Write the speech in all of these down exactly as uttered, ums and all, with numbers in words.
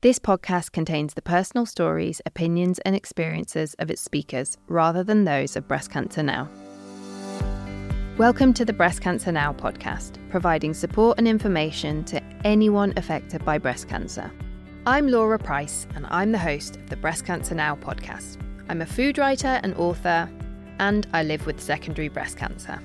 This podcast contains the personal stories, opinions and experiences of its speakers rather than those of Breast Cancer Now. Welcome to the Breast Cancer Now podcast, providing support and information to anyone affected by breast cancer. I'm Laura Price and I'm the host of the Breast Cancer Now podcast. I'm a food writer and author, and I live with secondary breast cancer.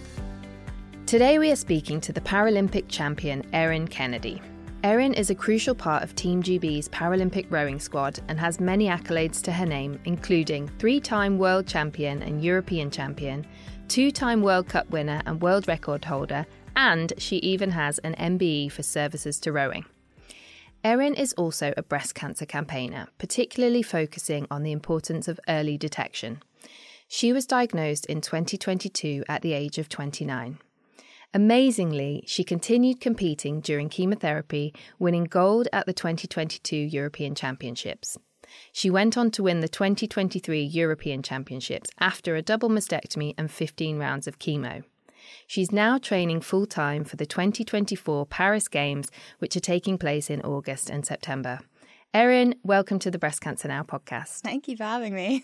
Today we are speaking to the Paralympic champion Erin Kennedy. Erin is a crucial part of Team G B's Paralympic rowing squad and has many accolades to her name, including three-time world champion and European champion, two-time World Cup winner and world record holder, and she even has an M B E for services to rowing. Erin is also a breast cancer campaigner, particularly focusing on the importance of early detection. She was diagnosed in twenty twenty-two at the age of twenty-nine. Amazingly, she continued competing during chemotherapy, winning gold at the twenty twenty-two European Championships. She went on to win the twenty twenty-three European Championships after a double mastectomy and fifteen rounds of chemo. She's now training full-time for the twenty twenty-four Paris Games, which are taking place in August and September. Erin, welcome to the Breast Cancer Now podcast. Thank you for having me.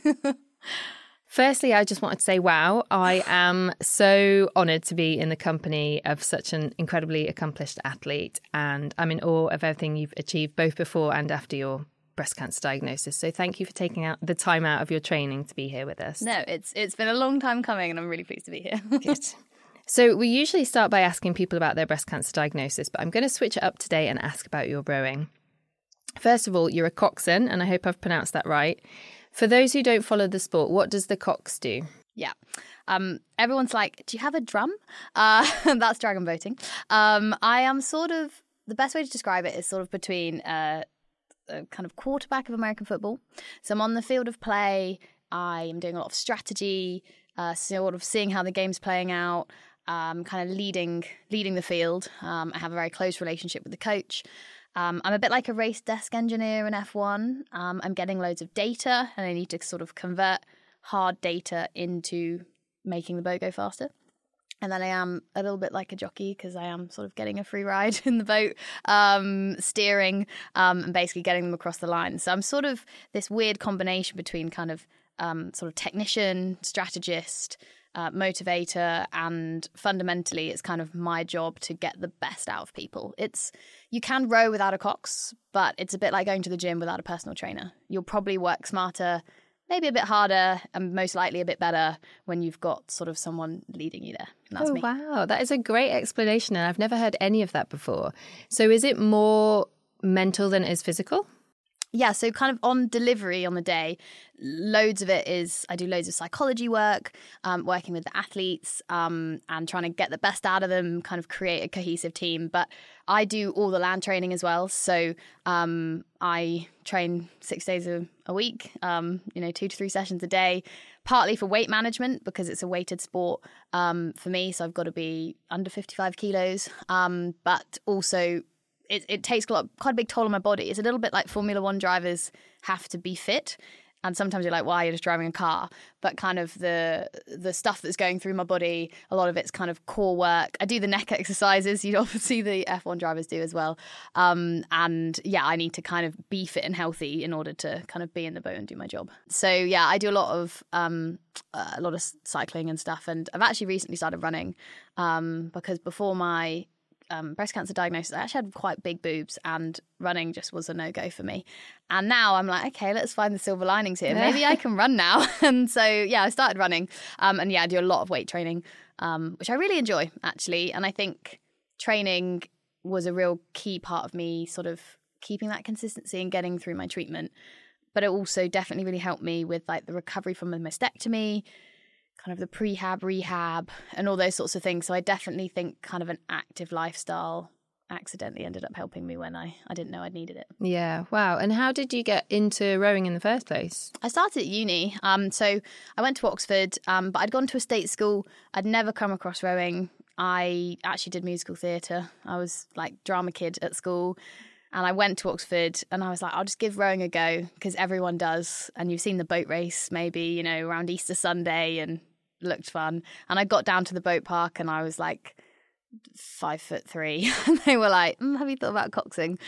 Firstly, I just wanted to say, wow, I am so honoured to be in the company of such an incredibly accomplished athlete, and I'm in awe of everything you've achieved both before and after your breast cancer diagnosis. So thank you for taking out the time out of your training to be here with us. No, it's it's been a long time coming and I'm really pleased to be here. Good. So we usually start by asking people about their breast cancer diagnosis, but I'm going to switch it up today and ask about your rowing. First of all, you're a coxswain, and I hope I've pronounced that right. For those who don't follow the sport, what does the cox do? Yeah. Um, everyone's like, do you have a drum? Uh, that's dragon boating. Um, I am sort of, the best way to describe it is sort of between uh, a kind of quarterback of American football. So I'm on the field of play. I am doing a lot of strategy, uh, sort of seeing how the game's playing out, um, kind of leading leading the field. Um, I have a very close relationship with the coach. Um, I'm a bit like a race desk engineer in F one. Um, I'm getting loads of data and I need to sort of convert hard data into making the boat go faster. And then I am a little bit like a jockey because I am sort of getting a free ride in the boat, um, steering um, and basically getting them across the line. So I'm sort of this weird combination between kind of um, sort of technician, strategist, Uh, motivator, and fundamentally it's kind of my job to get the best out of people. It's you can row without a cox, but it's a bit like going to the gym without a personal trainer. You'll probably work smarter, maybe a bit harder, and most likely a bit better when you've got sort of someone leading you there. And that's oh, me. Wow. That is a great explanation, and I've never heard any of that before. So is it more mental than it is physical? Yeah, so kind of on delivery on the day, loads of it is I do loads of psychology work, um, working with the athletes um, and trying to get the best out of them, kind of create a cohesive team. But I do all the land training as well. So um, I train six days a, a week, um, you know, two to three sessions a day, partly for weight management because it's a weighted sport um, for me. So I've got to be under fifty-five kilos, um, but also It, it takes a lot, quite a big toll on my body. It's a little bit like Formula One drivers have to be fit. And sometimes you're like, why, you're just driving a car. But kind of the the stuff that's going through my body, a lot of it's kind of core work. I do the neck exercises. You'd often see the F one drivers do as well. Um, and yeah, I need to kind of be fit and healthy in order to kind of be in the boat and do my job. So yeah, I do a lot of um, uh, a lot of cycling and stuff. And I've actually recently started running um, because before my Um, breast cancer diagnosis, I actually had quite big boobs and running just was a no-go for me. And now I'm like, okay, let's find the silver linings here. Maybe I can run now. And so, yeah, I started running. Um, and yeah, I do a lot of weight training, um, which I really enjoy, actually. And I think training was a real key part of me sort of keeping that consistency and getting through my treatment. But it also definitely really helped me with like the recovery from the mastectomy, kind of the prehab, rehab, and all those sorts of things. So I definitely think kind of an active lifestyle accidentally ended up helping me when I, I didn't know I'd needed it. Yeah, wow. And how did you get into rowing in the first place? I started at uni. Um, so I went to Oxford, um, but I'd gone to a state school. I'd never come across rowing. I actually did musical theatre. I was like drama kid at school. And I went to Oxford and I was like, I'll just give rowing a go because everyone does. And you've seen the boat race maybe, you know, around Easter Sunday and looked fun. And I got down to the boat park and I was like, five foot three. And they were like, mm, have you thought about coxing?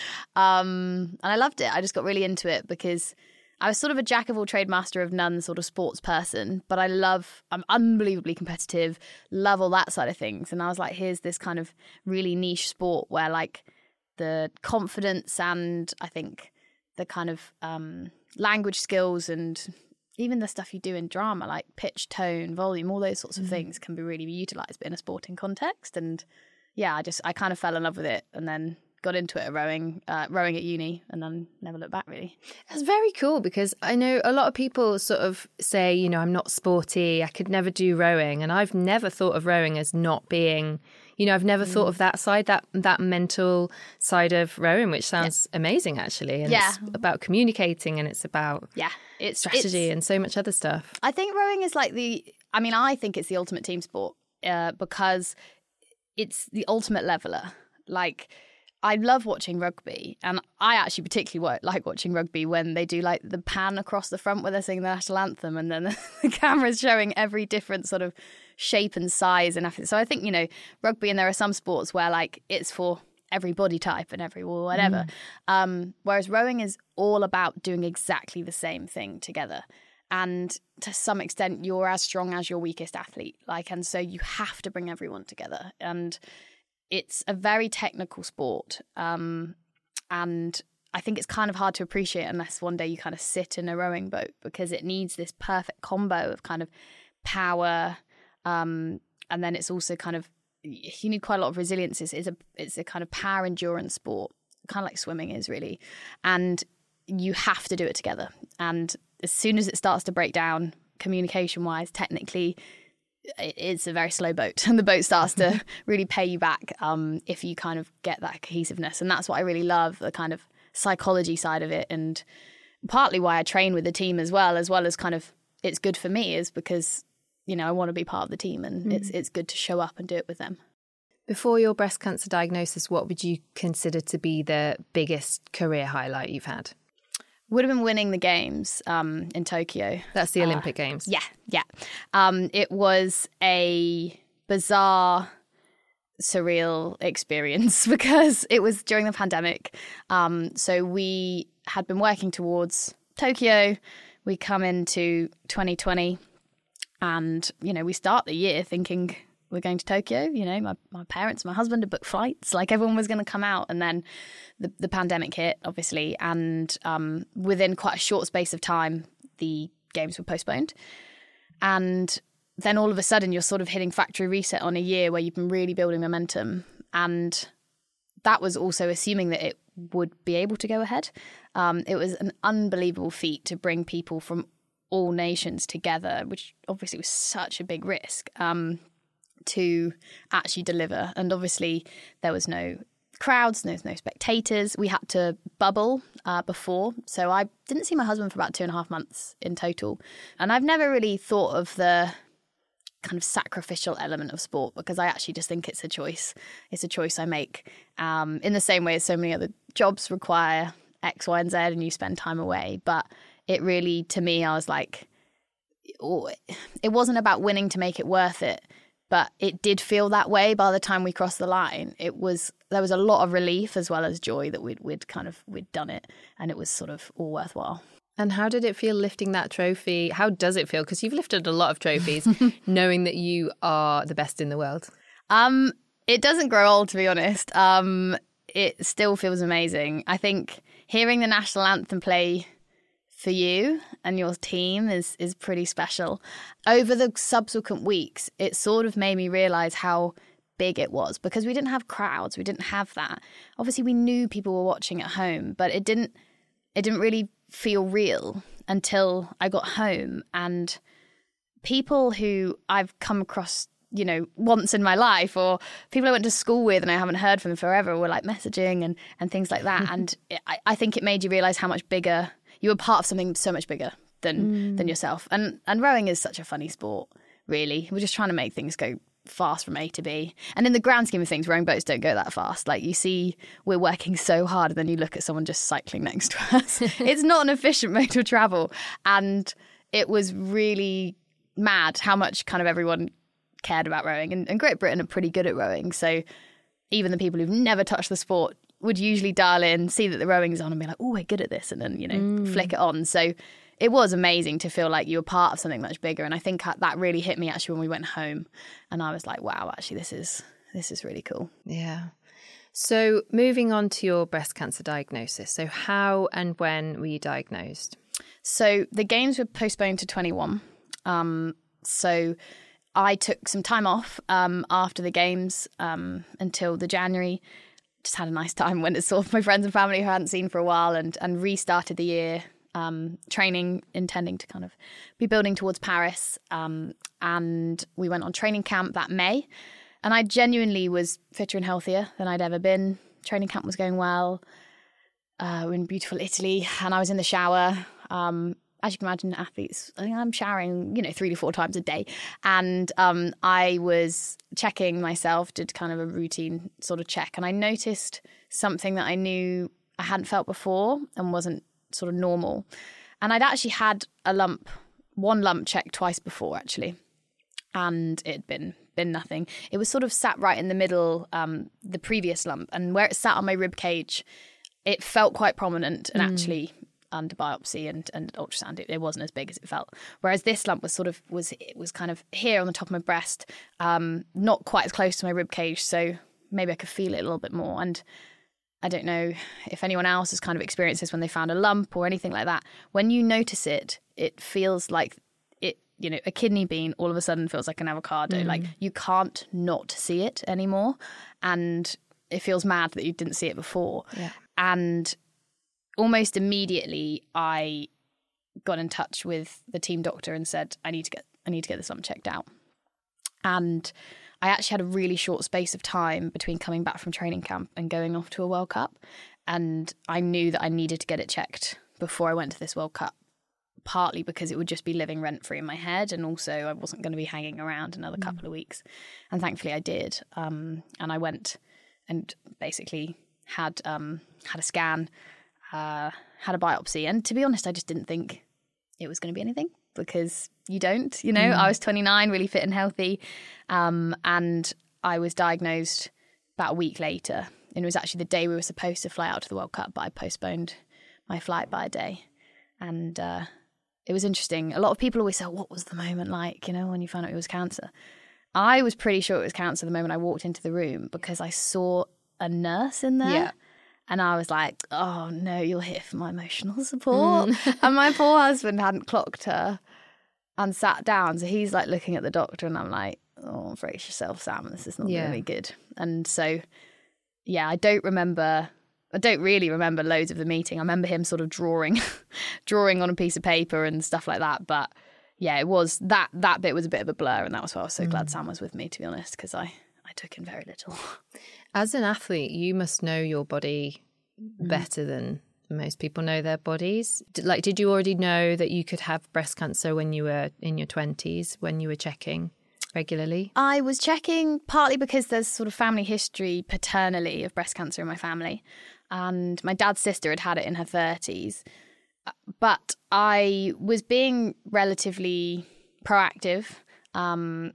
Um, and I loved it. I just got really into it because I was sort of a jack of all trade, master of none sort of sports person, but I love, I'm unbelievably competitive, love all that side of things. And I was like, here's this kind of really niche sport where like the confidence and I think the kind of um, language skills and even the stuff you do in drama, like pitch, tone, volume, all those sorts of mm. things can be really utilised in a sporting context. And yeah, I just, I kind of fell in love with it and then got into it at rowing, uh, rowing at uni, and then never looked back, really. That's very cool, because I know a lot of people sort of say, you know, I'm not sporty, I could never do rowing. And I've never thought of rowing as not being, you know, I've never mm. thought of that side, that that mental side of rowing, which sounds yeah. amazing, actually. And yeah. it's about communicating and it's about yeah, it's strategy it's, and so much other stuff. I think rowing is like the, I mean, I think it's the ultimate team sport uh, because it's the ultimate leveler. Like, I love watching rugby, and I actually particularly like watching rugby when they do like the pan across the front where they're singing the national anthem, and then the camera's showing every different sort of shape and size and everything. So I think, you know, rugby, and there are some sports where like it's for every body type and every whatever. Mm. Um, whereas rowing is all about doing exactly the same thing together. And to some extent, you're as strong as your weakest athlete. Like, and so you have to bring everyone together. And it's a very technical sport, um, and I think it's kind of hard to appreciate unless one day you kind of sit in a rowing boat, because it needs this perfect combo of kind of power, um, and then it's also kind of, you need quite a lot of resilience. It's, it's a it's a kind of power endurance sport, kind of like swimming is really, and you have to do it together. And as soon as it starts to break down, communication-wise, technically, it's a very slow boat, and the boat starts to really pay you back um, if you kind of get that cohesiveness. And that's what I really love, the kind of psychology side of it, and partly why I train with the team as well, as well as kind of it's good for me is because, you know, I want to be part of the team, and mm. it's it's good to show up and do it with them. Before your breast cancer diagnosis, what would you consider to be the biggest career highlight you've had? Would have been winning the games um, in Tokyo. That's the Olympic uh, Games. Yeah, yeah. Um, it was a bizarre, surreal experience because it was during the pandemic. Um, so we had been working towards Tokyo. We come into twenty twenty and, you know, we start the year thinking we're going to Tokyo. You know, my, my parents, my husband had booked flights. Like, everyone was going to come out. And then the, the pandemic hit, obviously. And um, within quite a short space of time, the games were postponed. And then all of a sudden, you're sort of hitting factory reset on a year where you've been really building momentum. And that was also assuming that it would be able to go ahead. Um, it was an unbelievable feat to bring people from all nations together, which obviously was such a big risk. Um to actually deliver. And obviously there was no crowds, there was no spectators. We had to bubble uh, before. So I didn't see my husband for about two and a half months in total. And I've never really thought of the kind of sacrificial element of sport, because I actually just think it's a choice. It's a choice I make um, in the same way as so many other jobs require X, Y, and Z, and you spend time away. But it really, to me, I was like, oh, it wasn't about winning to make it worth it. But it did feel that way by the time we crossed the line. It was there was a lot of relief as well as joy that we'd we'd kind of we'd done it, and it was sort of all worthwhile. And how did it feel lifting that trophy? How does it feel? Because you've lifted a lot of trophies, knowing that you are the best in the world. Um, it doesn't grow old, to be honest. Um, it still feels amazing. I think hearing the national anthem play for you and your team is is pretty special. Over the subsequent weeks, it sort of made me realise how big it was, because we didn't have crowds, we didn't have that. Obviously, we knew people were watching at home, but it didn't it didn't really feel real until I got home. And people who I've come across, you know, once in my life, or people I went to school with and I haven't heard from forever, were like messaging and, and things like that. And I, I think it made you realise how much bigger you were, part of something so much bigger than mm. than yourself. And and rowing is such a funny sport, really. We're just trying to make things go fast from A to B. And in the grand scheme of things, rowing boats don't go that fast. Like, you see, we're working so hard, and then you look at someone just cycling next to us. It's not an efficient mode of travel. And it was really mad how much kind of everyone cared about rowing. And, and Great Britain are pretty good at rowing. So even the people who've never touched the sport would usually dial in, see that the rowing's on and be like, oh, we're good at this. And then, you know, mm. flick it on. So it was amazing to feel like you were part of something much bigger. And I think that really hit me actually when we went home. And I was like, wow, actually, this is this is really cool. Yeah. So moving on to your breast cancer diagnosis. So how and when were you diagnosed? So the games were postponed to twenty-one. Um, so I took some time off um, after the games um, until the January. Just had a nice time, went and saw my friends and family who I hadn't seen for a while, and, and restarted the year um, training, intending to kind of be building towards Paris. Um, and we went on training camp that May. And I genuinely was fitter and healthier than I'd ever been. Training camp was going well. Uh, we were in beautiful Italy, and I was in the shower. Um, as you can imagine, athletes, I think I'm showering, you know, three to four times a day. And um, I was checking myself, did kind of a routine sort of check. And I noticed something that I knew I hadn't felt before and wasn't sort of normal. And I'd actually had a lump, one lump checked twice before, actually. And it had been, been nothing. It was sort of sat right in the middle, um, the previous lump. And where it sat on my rib cage, it felt quite prominent and mm. actually under biopsy and, and ultrasound, it, it wasn't as big as it felt. Whereas this lump was sort of, was it was kind of here on the top of my breast, um, not quite as close to my rib cage. So maybe I could feel it a little bit more. And I don't know if anyone else has kind of experienced this when they found a lump or anything like that. When you notice it, it feels like it, you know, a kidney bean all of a sudden feels like an avocado. Mm. Like you can't not see it anymore. And it feels mad that you didn't see it before. Yeah. And almost immediately I got in touch with the team doctor and said, I need to get I need to get this lump checked out. And I actually had a really short space of time between coming back from training camp and going off to a World Cup. And I knew that I needed to get it checked before I went to this World Cup, partly because it would just be living rent-free in my head. And also I wasn't going to be hanging around another mm. couple of weeks. And thankfully I did. Um, and I went and basically had um, had a scan, uh, had a biopsy. And to be honest, I just didn't think it was going to be anything, because you don't, you know, mm. I was twenty-nine, really fit and healthy. Um, and I was diagnosed about a week later. And it was actually the day we were supposed to fly out to the World Cup, but I postponed my flight by a day. And uh, it was interesting. A lot of people always say, what was the moment like, you know, when you found out it was cancer? I was pretty sure it was cancer the moment I walked into the room, because I saw a nurse in there. Yeah. And I was like, oh, no, you're here for my emotional support. Mm. And my poor husband hadn't clocked her and sat down. So he's like looking at the doctor, and I'm like, oh, brace yourself, Sam. This is not yeah. really good. And so, yeah, I don't remember, I don't really remember loads of the meeting. I remember him sort of drawing, drawing on a piece of paper and stuff like that. But yeah, it was, that that bit was a bit of a blur. And that was why I was so mm. glad Sam was with me, to be honest, because I, I took in very little. As an athlete, you must know your body better than most people know their bodies. Like, did you already know that you could have breast cancer when you were in your twenties, when you were checking regularly? I was checking partly because there's sort of family history paternally of breast cancer in my family. And my dad's sister had had it in her thirties. But I was being relatively proactive. Um,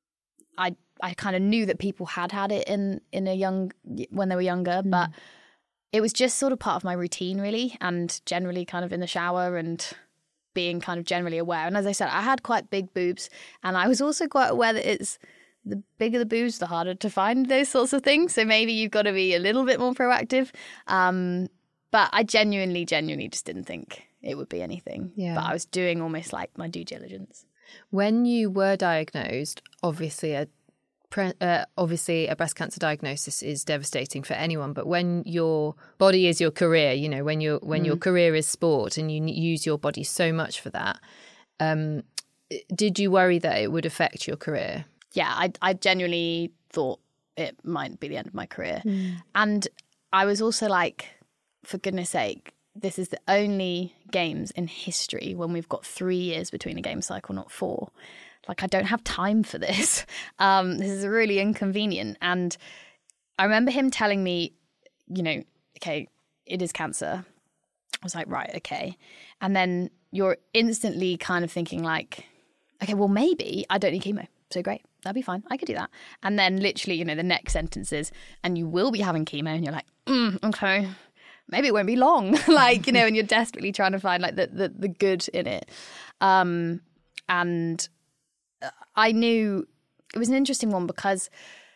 I I kind of knew that people had had it in, in a young when they were younger, mm. but it was just sort of part of my routine, really, and generally kind of in the shower and being kind of generally aware. And as I said, I had quite big boobs, and I was also quite aware that it's the bigger the boobs, the harder to find those sorts of things. So maybe you've got to be a little bit more proactive. Um, but I genuinely, genuinely just didn't think it would be anything. Yeah. But I was doing almost like my due diligence. When you were diagnosed, obviously a Uh, obviously a breast cancer diagnosis is devastating for anyone, but when your body is your career, you know, when your when mm. your career is sport and you use your body so much for that, um, did you worry that it would affect your career? Yeah, I, I genuinely thought it might be the end of my career. Mm. And I was also like, for goodness sake, this is the only games in history when we've got three years between a game cycle, not four. Like, I don't have time for this. Um, this is really inconvenient. And I remember him telling me, you know, okay, it is cancer. I was like, right, okay. And then you're instantly kind of thinking like, okay, well, maybe I don't need chemo. So great. that'd be fine. I could do that. And then literally, you know, the next sentence is, and you will be having chemo. And you're like, mm, okay, maybe it won't be long. Like, you know, and you're desperately trying to find like the, the, the good in it. Um, and I knew it was an interesting one because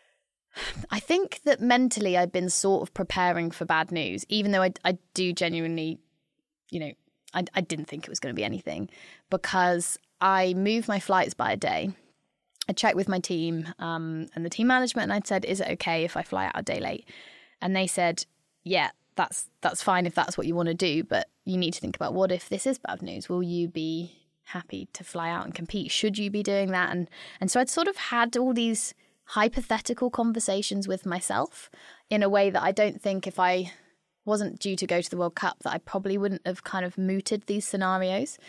I think that mentally I'd been sort of preparing for bad news, even though I, I do genuinely, you know, I, I didn't think it was going to be anything, because I moved my flights by a day. I checked with my team um, and the team management, and I'd said, is it okay if I fly out a day late? And they said, yeah, that's that's fine if that's what you want to do, but you need to think about, what if this is bad news? Will you be happy to fly out and compete? Should you be doing that? And and so I'd sort of had all these hypothetical conversations with myself in a way that I don't think, if I wasn't due to go to the World Cup, that I probably wouldn't have kind of mooted these scenarios.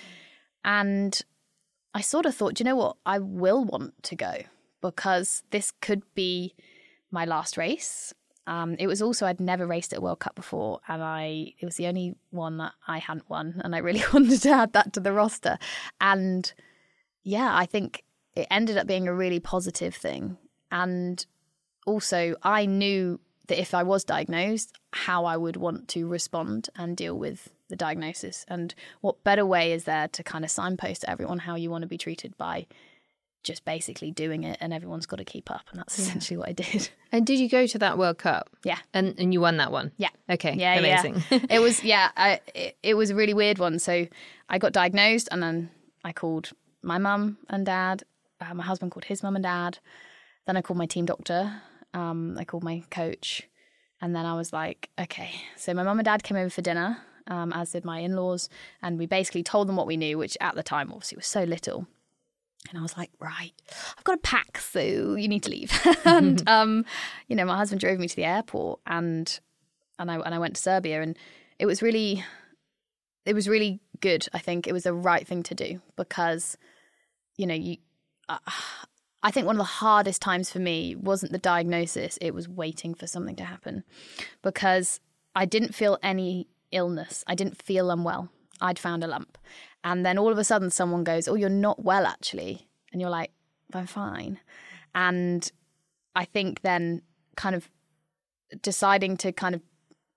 And I sort of thought, do you know what? I will want to go, because this could be my last race. Um, it was also, I'd never raced at a World Cup before, and I it was the only one that I hadn't won, and I really wanted to add that to the roster. And yeah, I think it ended up being a really positive thing. And also, I knew that if I was diagnosed, how I would want to respond and deal with the diagnosis. And what better way is there to kind of signpost to everyone how you want to be treated by just basically doing it, and everyone's got to keep up. And that's yeah. essentially what I did. And did you go to that World Cup? Yeah. And and you won that one? Yeah. Okay. Yeah, amazing. Yeah. It was, yeah, I, it, it was a really weird one. So I got diagnosed, and then I called my mum and dad. Uh, my husband called his mum and dad. Then I called my team doctor. Um, I called my coach. And then I was like, okay. So my mum and dad came over for dinner, um, as did my in-laws. And we basically told them what we knew, which at the time obviously was so little. And I was like, right, I've got a pack, so you need to leave. and, um, you know, my husband drove me to the airport, and and I and I went to Serbia, and it was really, it was really good. I think it was the right thing to do, because, you know, you, uh, I think one of the hardest times for me wasn't the diagnosis, it was waiting for something to happen, because I didn't feel any illness. I didn't feel unwell. I'd found a lump. And then all of a sudden someone goes, oh, you're not well, actually. And you're like, I'm fine. And I think then kind of deciding to kind of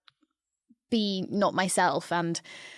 be not myself and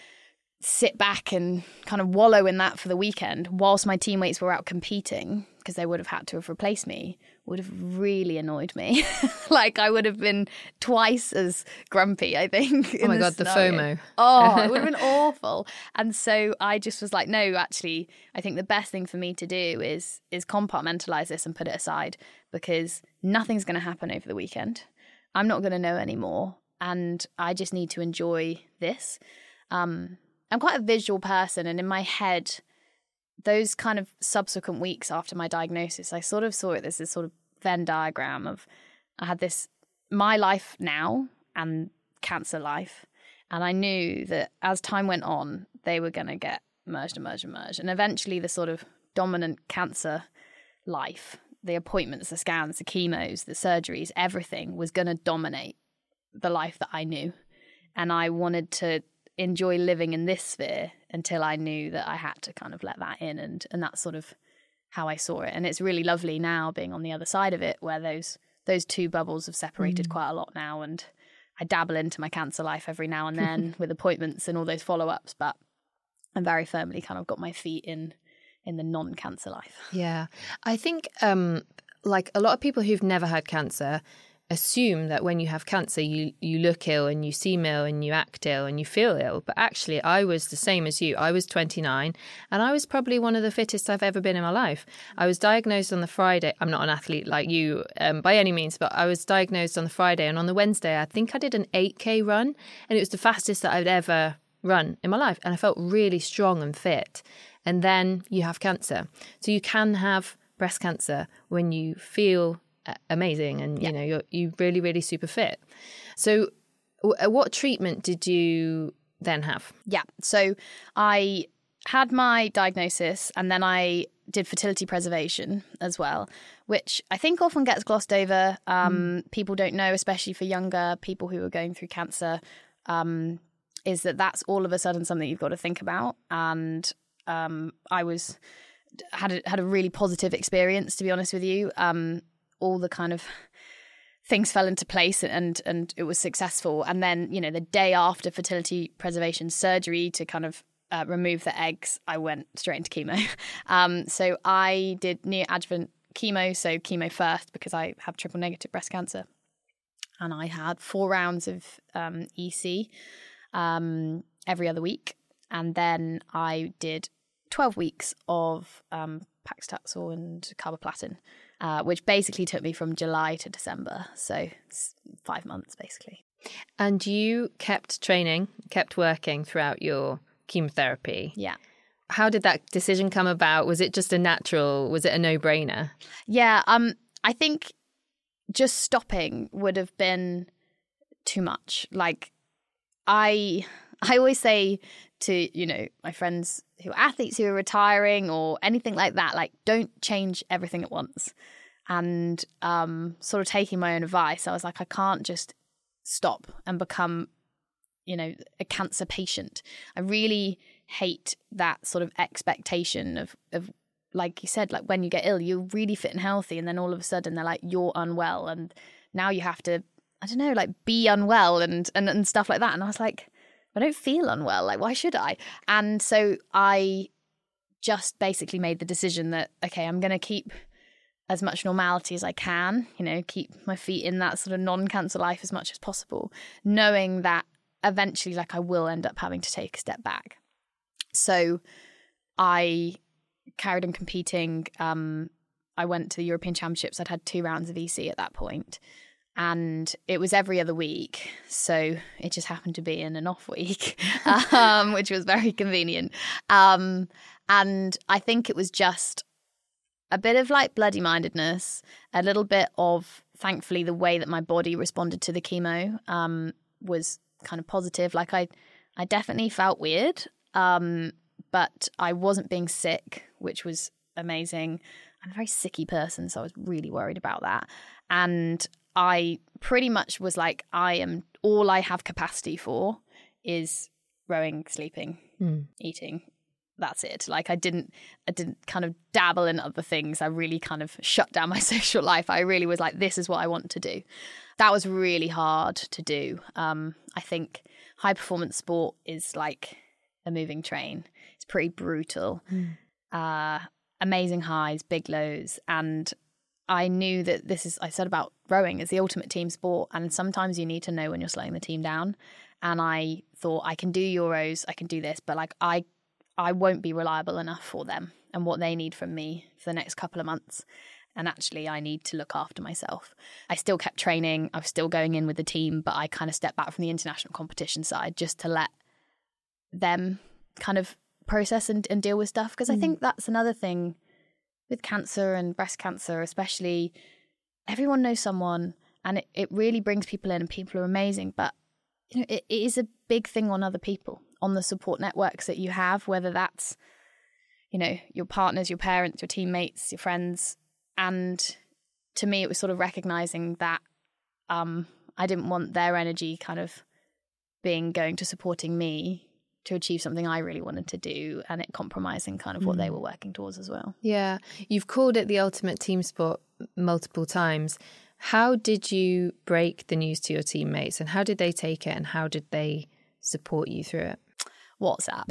sit back and kind of wallow in that for the weekend whilst my teammates were out competing, because they would have had to have replaced me, would have really annoyed me. Like, I would have been twice as grumpy, I think. Oh my God, the FOMO. Oh, it would have been awful. And so I just was like, no, actually, I think the best thing for me to do is is compartmentalize this and put it aside, because nothing's going to happen over the weekend. I'm not going to know anymore. And I just need to enjoy this. Um, I'm quite a visual person, and in my head, those kind of subsequent weeks after my diagnosis, I sort of saw it as this sort of Venn diagram of, I had this, my life now and cancer life. And I knew that as time went on, they were going to get merged and merged and merged. And eventually the sort of dominant cancer life, the appointments, the scans, the chemos, the surgeries, everything was going to dominate the life that I knew. And I wanted to enjoy living in this sphere until I knew that I had to kind of let that in, and and that's sort of how I saw it. And it's really lovely now being on the other side of it, where those those two bubbles have separated mm. quite a lot now, and I dabble into my cancer life every now and then with appointments and all those follow-ups, but I'm very firmly kind of got my feet in in the non-cancer life. Yeah. I think um like a lot of people who've never had cancer assume that when you have cancer, you, you look ill and you seem ill and you act ill and you feel ill. But actually, I was the same as you. I was twenty-nine and I was probably one of the fittest I've ever been in my life. I was diagnosed on the Friday. I'm not an athlete like you um, by any means, but I was diagnosed on the Friday. And on the Wednesday, I think I did an eight K run, and it was the fastest that I'd ever run in my life. And I felt really strong and fit. And then you have cancer. So you can have breast cancer when you feel amazing and you yeah. know you're you really really super fit. So w- what treatment did you then have? Yeah, so I had my diagnosis, and then I did fertility preservation as well, which I think often gets glossed over. Um, mm. People don't know, especially for younger people who are going through cancer, um, is that that's all of a sudden something you've got to think about. And um, I was had a, had a really positive experience, to be honest with you. Um, all the kind of things fell into place and and it was successful. And then, you know, the day after fertility preservation surgery to kind of uh, remove the eggs, I went straight into chemo. um, so I did neoadjuvant chemo, so chemo first because I have triple negative breast cancer. And I had four rounds of um, E C um, every other week. And then I did twelve weeks of um, paclitaxel and carboplatin, uh, which basically took me from July to December. So it's five months, basically. And you kept training, kept working throughout your chemotherapy. Yeah. How did that decision come about? Was it just a natural, was it a no-brainer? Yeah, um, I think just stopping would have been too much. Like, I I always say to, you know, my friends who are athletes who are retiring or anything like that, like, don't change everything at once. And um, sort of taking my own advice, I was like, I can't just stop and become, you know, a cancer patient. I really hate that sort of expectation of, of, like you said, like when you get ill, you're really fit and healthy. And then all of a sudden they're like, you're unwell. And now you have to, I don't know, like be unwell and, and, and stuff like that. And I was like, I don't feel unwell. Like, why should I? And so I just basically made the decision that, okay, I'm going to keep as much normality as I can, you know, keep my feet in that sort of non-cancer life as much as possible, knowing that eventually, like, I will end up having to take a step back. So I carried on competing. Um, I went to the European Championships. I'd had two rounds of E C at that point. And it was every other week, so it just happened to be in an off week, um, which was very convenient. Um, and I think it was just a bit of like bloody-mindedness, a little bit of, thankfully, the way that my body responded to the chemo um, was kind of positive. Like I, I definitely felt weird, um, but I wasn't being sick, which was amazing. I'm a very sicky person, so I was really worried about that. And I pretty much was like, I am, all I have capacity for is rowing, sleeping, mm. eating. That's it. Like I didn't, I didn't kind of dabble in other things. I really kind of shut down my social life. I really was like, this is what I want to do. That was really hard to do. Um, I think high performance sport is like a moving train. It's pretty brutal. Mm. Uh, amazing highs, big lows. And I knew that this is, I said about rowing is the ultimate team sport. And sometimes you need to know when you're slowing the team down. And I thought, I can do Euros, I can do this, but like I, I won't be reliable enough for them and what they need from me for the next couple of months. And actually I need to look after myself. I still kept training. I was still going in with the team, but I kind of stepped back from the international competition side just to let them kind of process and, and deal with stuff. Because mm. I think that's another thing with cancer and breast cancer, especially, everyone knows someone and it, it really brings people in and people are amazing. But, you know, it, it is a big thing on other people, on the support networks that you have, whether that's, you know, your partners, your parents, your teammates, your friends. And to me, it was sort of recognizing that um, I didn't want their energy kind of being going to supporting me to achieve something I really wanted to do, and it compromising kind of what mm. they were working towards as well. Yeah. You've called it the ultimate team sport multiple times. How did you break the news to your teammates, and how did they take it, and how did they support you through it? WhatsApp,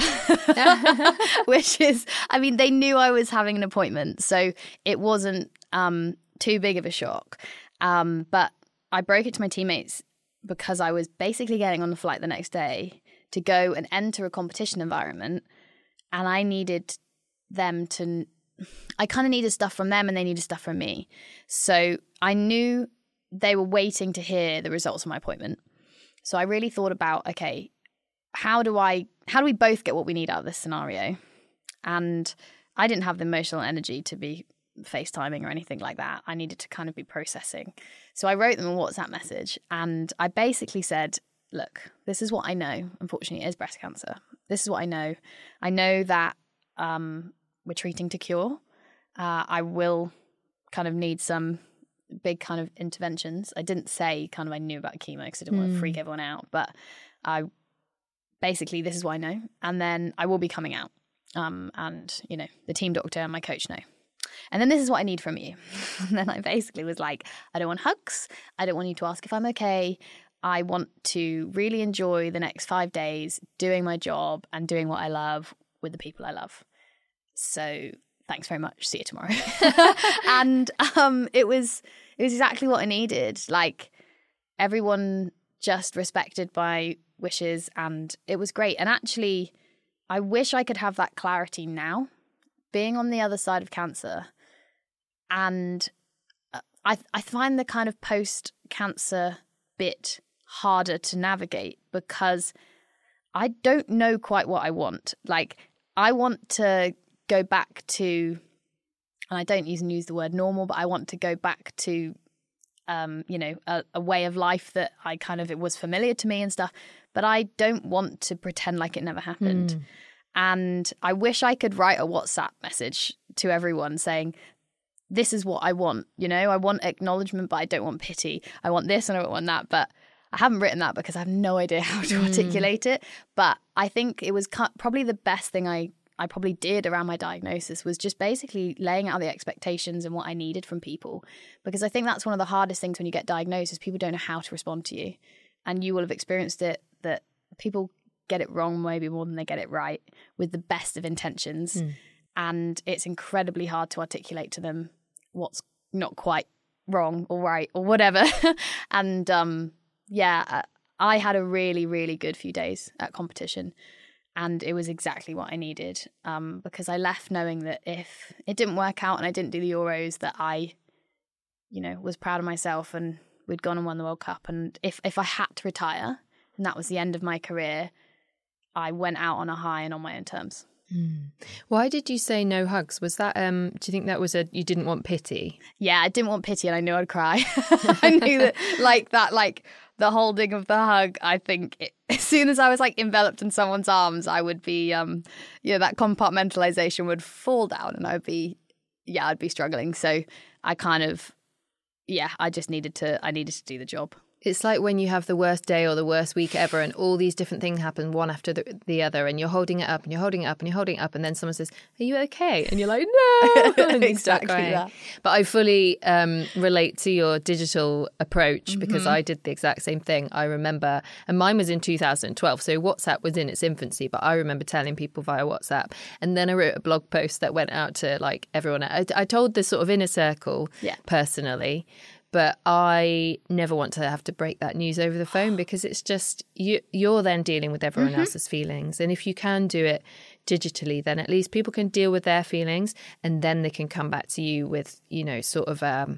which is, I mean, they knew I was having an appointment, so it wasn't um, too big of a shock. Um, but I broke it to my teammates because I was basically getting on the flight the next day to go and enter a competition environment, and I needed them to, I kind of needed stuff from them and they needed stuff from me. So I knew they were waiting to hear the results of my appointment. So I really thought about, okay, how do I, how do we both get what we need out of this scenario? And I didn't have the emotional energy to be FaceTiming or anything like that. I needed to kind of be processing. So I wrote them a WhatsApp message and I basically said, look, this is what I know. Unfortunately, it is breast cancer. This is what I know. I know that um, we're treating to cure. Uh, I will kind of need some big kind of interventions. I didn't say kind of I knew about chemo because I didn't mm. want to freak everyone out. But I basically, this is what I know. And then I will be coming out. Um, and, you know, the team doctor and my coach know. And then this is what I need from you. And then I basically was like, I don't want hugs. I don't want you to ask if I'm okay. I want to really enjoy the next five days doing my job and doing what I love with the people I love. So thanks very much. See you tomorrow. And um, it was it was exactly what I needed. Like, everyone just respected my wishes, and it was great. And actually, I wish I could have that clarity now, being on the other side of cancer. And I I find the kind of post-cancer bit harder to navigate because I don't know quite what I want. Like, I want to go back to, and I don't even use the word normal, but I want to go back to, um, you know, a, a way of life that I kind of, it was familiar to me and stuff. But I don't want to pretend like it never happened. Mm. And I wish I could write a WhatsApp message to everyone saying, this is what I want. You know, I want acknowledgement, but I don't want pity. I want this and I don't want that. But I haven't written that because I have no idea how to mm. articulate it. But I think it was probably the best thing I, I probably did around my diagnosis was just basically laying out the expectations and what I needed from people. Because I think that's one of the hardest things when you get diagnosed is people don't know how to respond to you. And you will have experienced it that people get it wrong maybe more than they get it right with the best of intentions. Mm. And it's incredibly hard to articulate to them what's not quite wrong or right or whatever. And um, yeah, I had a really, really good few days at competition. And it was exactly what I needed um, because I left knowing that if it didn't work out and I didn't do the Euros, that I, you know, was proud of myself and we'd gone and won the World Cup. And if, if I had to retire and that was the end of my career, I went out on a high and on my own terms. Mm. Why did you say no hugs? Was that, um, do you think that was a, you didn't want pity? Yeah, I didn't want pity and I knew I'd cry. I knew that, like, that, like, the holding of the hug, I think it, as soon as I was, like, enveloped in someone's arms, I would be, um, you know, that compartmentalization would fall down and I would be, yeah, I'd be struggling. So I kind of, yeah, I just needed to, I needed to do the job. It's like when you have the worst day or the worst week ever and all these different things happen one after the, the other and you're holding it up and you're holding it up and you're holding it up and then someone says, are you okay? And you're like, no. And you start crying. That. But I fully um, relate to your digital approach mm-hmm. because I did the exact same thing. I remember, and mine was in two thousand twelve. So WhatsApp was in its infancy, but I remember telling people via WhatsApp. And then I wrote a blog post that went out to like everyone. I, I told this sort of inner circle yeah. personally. But I never want to have to break that news over the phone because it's just, you, you're then dealing with everyone mm-hmm. else's feelings. And if you can do it digitally, then at least people can deal with their feelings and then they can come back to you with, you know, sort of um,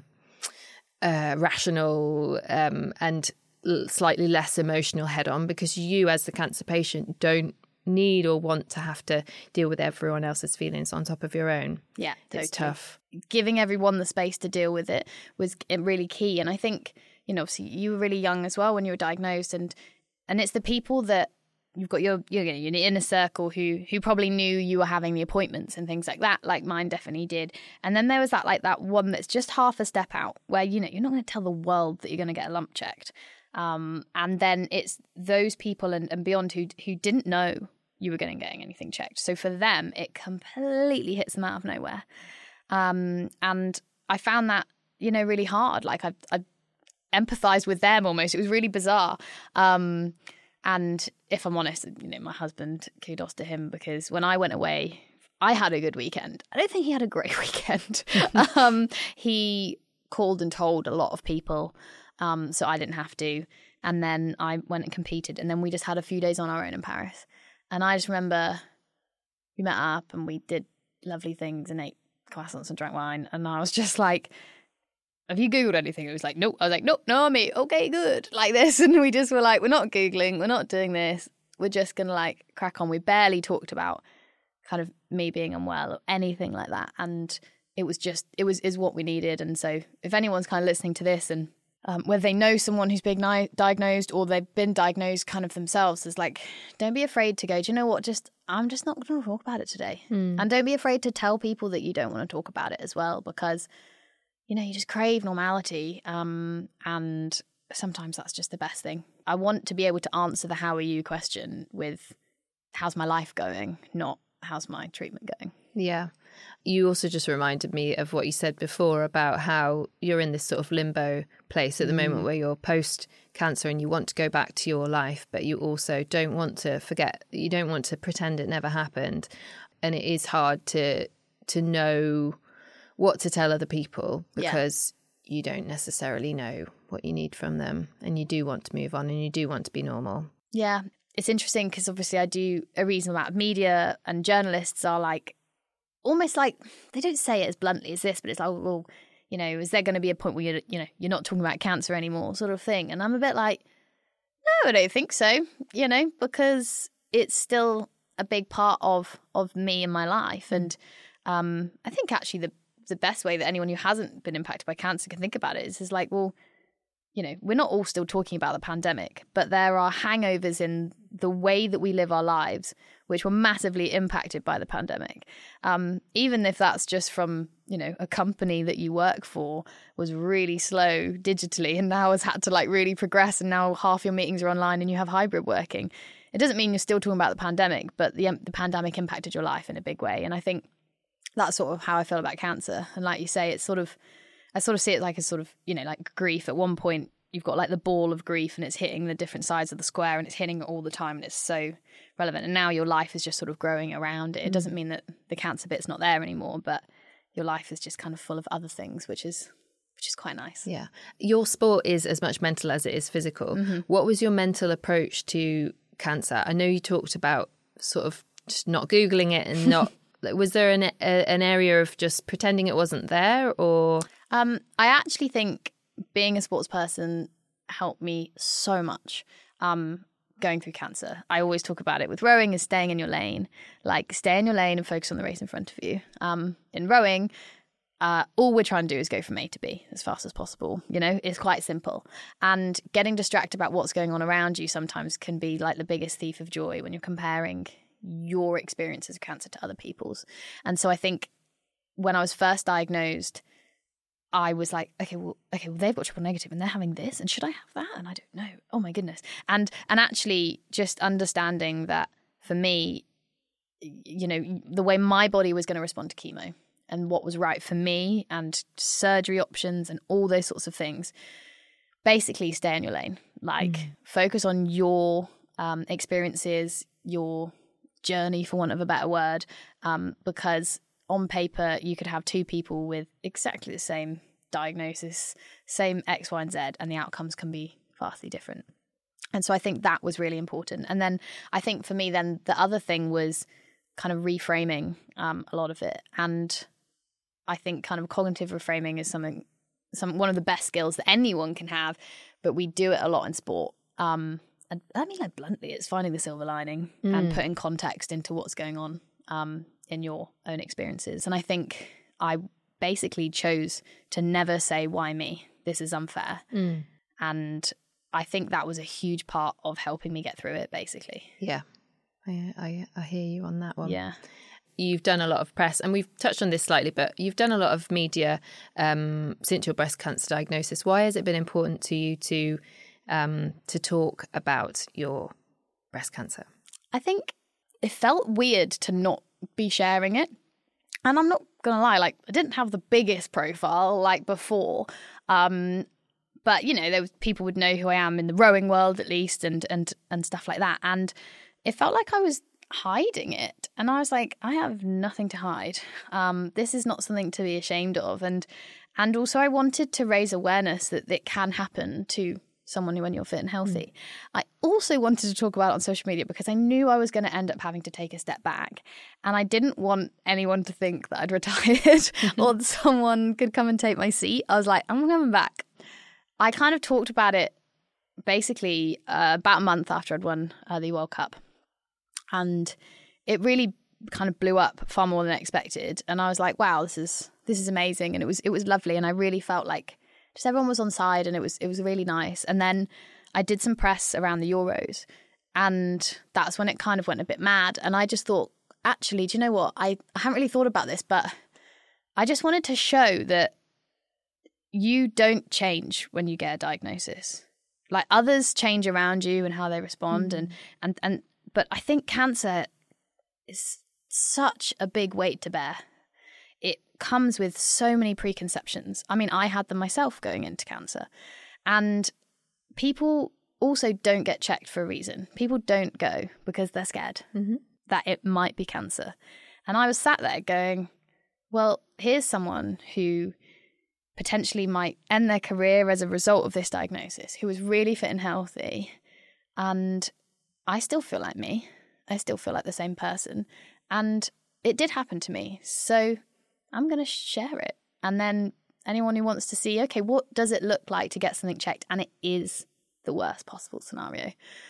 uh, rational um, and slightly less emotional head on because you as the cancer patient don't need or want to have to deal with everyone else's feelings on top of your own. Yeah, totally. It's tough. Giving everyone the space to deal with it was really key. And I think, you know, obviously you were really young as well when you were diagnosed, and and it's the people that you've got your you know, your inner circle who who probably knew you were having the appointments and things like that, like mine definitely did. And then there was that like that one that's just half a step out where, you know, you're not going to tell the world that you're going to get a lump checked. Um, and then it's those people and, and beyond who who didn't know you were going to get anything checked. So for them, it completely hits them out of nowhere. Um, and I found that, you know, really hard. Like I, I empathized with them almost. It was really bizarre. Um, and if I'm honest, you know, my husband, kudos to him, because when I went away, I had a good weekend. I don't think he had a great weekend. um, he called and told a lot of people, um, so I didn't have to. And then I went and competed. And then we just had a few days on our own in Paris. And I just remember we met up and we did lovely things and ate croissants and drank wine. And I was just like, have you Googled anything? It was like, nope. I was like, nope, no, me. Okay, good. Like this. And we just were like, we're not Googling. We're not doing this. We're just going to like crack on. We barely talked about kind of me being unwell or anything like that. And it was just, it was, is what we needed. And so if anyone's kind of listening to this and Um, whether they know someone who's been ni- diagnosed or they've been diagnosed kind of themselves, is like, don't be afraid to go, do you know what, just, I'm just not going to talk about it today. Mm. And don't be afraid to tell people that you don't want to talk about it as well, because, you know, you just crave normality. Um, and sometimes that's just the best thing. I want to be able to answer the how are you question with how's my life going, not how's my treatment going? Yeah. You also just reminded me of what you said before about how you're in this sort of limbo place at the mm. moment where you're post-cancer and you want to go back to your life, but you also don't want to forget, you don't want to pretend it never happened. And it is hard to to know what to tell other people because yeah. you don't necessarily know what you need from them, and you do want to move on and you do want to be normal. Yeah. It's interesting because obviously I do a reasonable amount of media, and journalists are like, almost like, they don't say it as bluntly as this, but it's like, well, you know, is there going to be a point where you're, you know, you're not talking about cancer anymore, sort of thing? And I'm a bit like, no, I don't think so, you know, because it's still a big part of of me and my life. And um, I think actually the the best way that anyone who hasn't been impacted by cancer can think about it is, is like, well, you know, we're not all still talking about the pandemic, but there are hangovers in the way that we live our lives, which were massively impacted by the pandemic. Um, even if that's just from, you know, a company that you work for was really slow digitally and now has had to like really progress, and now half your meetings are online and you have hybrid working. It doesn't mean you're still talking about the pandemic, but the, the pandemic impacted your life in a big way. And I think that's sort of how I feel about cancer. And like you say, it's sort of, I sort of see it like a sort of, you know, like grief. At one point, you've got like the ball of grief and it's hitting the different sides of the square and it's hitting it all the time and it's so relevant. And now your life is just sort of growing around it. It doesn't mean that the cancer bit's not there anymore, but your life is just kind of full of other things, which is which is quite nice. Yeah. Your sport is as much mental as it is physical. Mm-hmm. What was your mental approach to cancer? I know you talked about sort of just not Googling it and not... Was there an, a, an area of just pretending it wasn't there, or...? Um, I actually think being a sports person helped me so much um, going through cancer. I always talk about it with rowing as staying in your lane. Like, stay in your lane and focus on the race in front of you. Um, in rowing, uh, all we're trying to do is go from A to B as fast as possible. You know, it's quite simple. And getting distracted about what's going on around you sometimes can be like the biggest thief of joy when you're comparing your experiences of cancer to other people's. And so I think when I was first diagnosed, I was like, okay, well, okay, well, they've got triple negative and they're having this, and should I have that? And I don't know. Oh my goodness. And and actually just understanding that for me, you know, the way my body was going to respond to chemo and what was right for me and surgery options and all those sorts of things, basically stay in your lane. Like mm. focus on your um, experiences, your journey, for want of a better word, um, because on paper you could have two people with exactly the same diagnosis, same X, Y, and Z, and the outcomes can be vastly different. And so I think that was really important. And then I think for me then the other thing was kind of reframing um, a lot of it. And I think kind of cognitive reframing is something, some one of the best skills that anyone can have, but we do it a lot in sport. Um, and I mean, like bluntly, it's finding the silver lining mm. and putting context into what's going on um, in your own experiences. And I think I basically chose to never say, why me? This is unfair. Mm. And I think that was a huge part of helping me get through it, basically. Yeah, I, I, I hear you on that one. Yeah. You've done a lot of press, and we've touched on this slightly, but you've done a lot of media um, since your breast cancer diagnosis. Why has it been important to you to um, to talk about your breast cancer? I think it felt weird to not be sharing it. And I'm not going to lie, like, I didn't have the biggest profile like before. Um, but, you know, there was people would know who I am in the rowing world, at least, and and and stuff like that. And it felt like I was hiding it. And I was like, I have nothing to hide. Um, this is not something to be ashamed of. And and also I wanted to raise awareness that it can happen to someone when you're fit and healthy. Mm. I also wanted to talk about it on social media because I knew I was going to end up having to take a step back. And I didn't want anyone to think that I'd retired or that someone could come and take my seat. I was like, I'm coming back. I kind of talked about it basically uh, about a month after I'd won uh, the World Cup. And it really kind of blew up far more than expected. And I was like, wow, this is this is amazing. And it was it was lovely. And I really felt like just everyone was on side, and it was it was really nice. And then I did some press around the Euros, and that's when it kind of went a bit mad. And I just thought, actually, do you know what? I, I haven't really thought about this, but I just wanted to show that you don't change when you get a diagnosis. Like, others change around you and how they respond, mm. and and and but I think cancer is such a big weight to bear. It comes with so many preconceptions. I mean, I had them myself going into cancer. And people also don't get checked for a reason. People don't go because they're scared mm-hmm. that it might be cancer. And I was sat there going, well, here's someone who potentially might end their career as a result of this diagnosis, who was really fit and healthy. And I still feel like me. I still feel like the same person. And it did happen to me. So I'm going to share it. And then anyone who wants to see, okay, what does it look like to get something checked? And it is the worst possible scenario.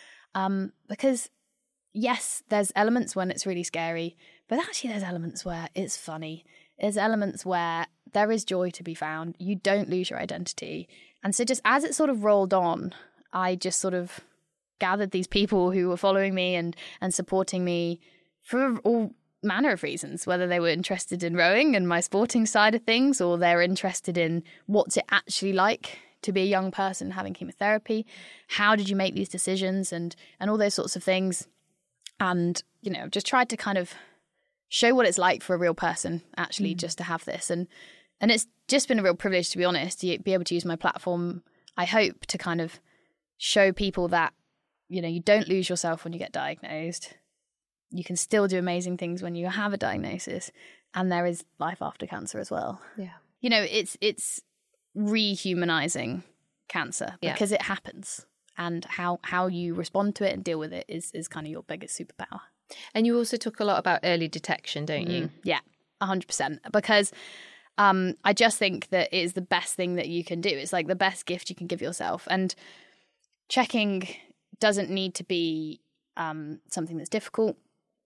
Um, because yes, there's elements when it's really scary, but actually there's elements where it's funny. There's elements where there is joy to be found. You don't lose your identity. And so just as it sort of rolled on, I just sort of gathered these people who were following me and, and supporting me for all manner of reasons, whether they were interested in rowing and my sporting side of things, or they're interested in what's it actually like to be a young person having chemotherapy. How did you make these decisions and, and all those sorts of things. And, you know, just tried to kind of show what it's like for a real person actually mm. just to have this. And and it's just been a real privilege, to be honest, to be able to use my platform, I hope, to kind of show people that, you know, you don't lose yourself when you get diagnosed. You can still do amazing things when you have a diagnosis, and there is life after cancer as well. Yeah. You know, it's it's rehumanizing cancer because yeah. it happens, and how how you respond to it and deal with it is is kind of your biggest superpower. And you also talk a lot about early detection, don't you? Mm, yeah, one hundred percent. Because um, I just think that it is the best thing that you can do. It's like the best gift you can give yourself. And checking doesn't need to be um, something that's difficult.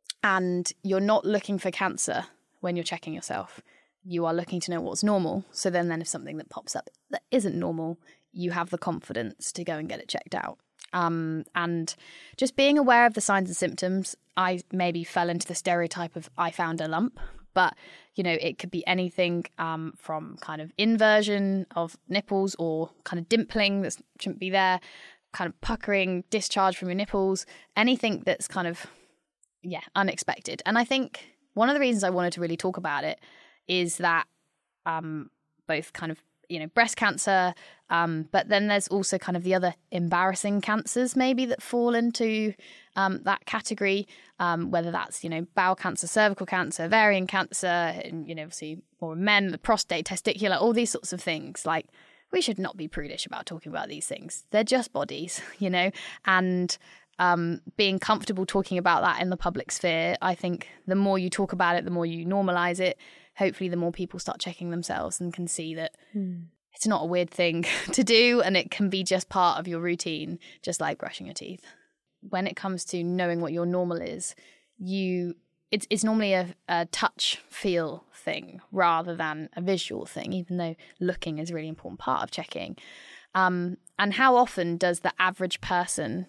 And you're not looking for cancer when you're checking yourself. You are looking to know what's normal. So then, then if something that pops up that isn't normal, you have the confidence to go and get it checked out. Um, and just being aware of the signs and symptoms, I maybe fell into the stereotype of I found a lump. But, you know, it could be anything um, from kind of inversion of nipples or kind of dimpling that shouldn't be there, kind of puckering, discharge from your nipples, anything that's kind of, yeah, unexpected. And I think one of the reasons I wanted to really talk about it is that um, both kind of, you know, breast cancer, um, but then there's also kind of the other embarrassing cancers maybe that fall into um, that category, um, whether that's, you know, bowel cancer, cervical cancer, ovarian cancer, and, you know, obviously more men, the prostate, testicular, all these sorts of things. Like, we should not be prudish about talking about these things. They're just bodies, you know, and um, being comfortable talking about that in the public sphere, I think the more you talk about it, the more you normalize it, hopefully the more people start checking themselves and can see that mm. it's not a weird thing to do, and it can be just part of your routine, just like brushing your teeth. When it comes to knowing what your normal is, you it's it's normally a, a touch feel thing rather than a visual thing, even though looking is a really important part of checking. Um, and how often does the average person,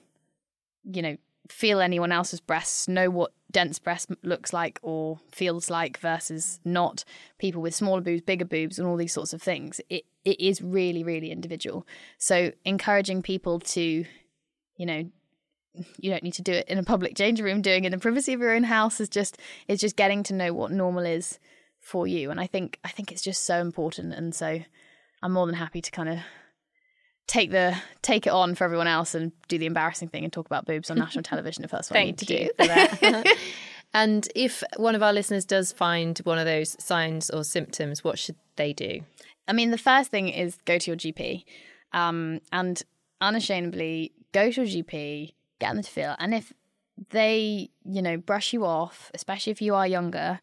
you know, feel anyone else's breasts, know what dense breast looks like or feels like versus not, people with smaller boobs, bigger boobs, and all these sorts of things. It it is really, really individual. So encouraging people to, you know, you don't need to do it in a public changing room, doing it in the privacy of your own house is just is just getting to know what normal is for you. And I think I think it's just so important. And so I'm more than happy to kind of take the take it on for everyone else and do the embarrassing thing and talk about boobs on national television if that's what I need to do. For that. And if one of our listeners does find one of those signs or symptoms, what should they do? I mean, the first thing is go to your G P, um, and unashamedly go to your G P, get them to feel. And if they, you know, brush you off, especially if you are younger,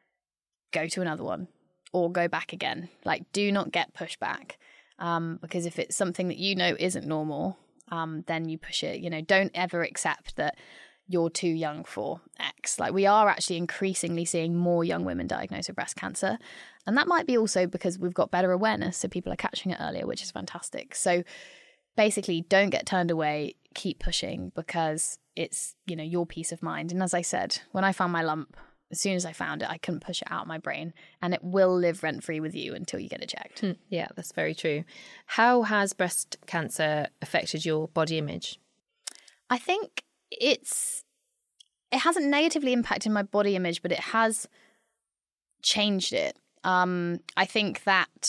go to another one or go back again. Like, do not get pushed back. Um, because if it's something that you know isn't normal, um, then you push it. You know, don't ever accept that you're too young for X. Like, we are actually increasingly seeing more young women diagnosed with breast cancer. And that might be also because we've got better awareness, so people are catching it earlier, which is fantastic. So basically, don't get turned away, keep pushing, because it's, you know, your peace of mind. And as I said, when I found my lump, as soon as I found it, I couldn't push it out of my brain, and it will live rent-free with you until you get it checked. Hmm. Yeah, that's very true. How has breast cancer affected your body image? I think it's it hasn't negatively impacted my body image, but it has changed it. Um, I think that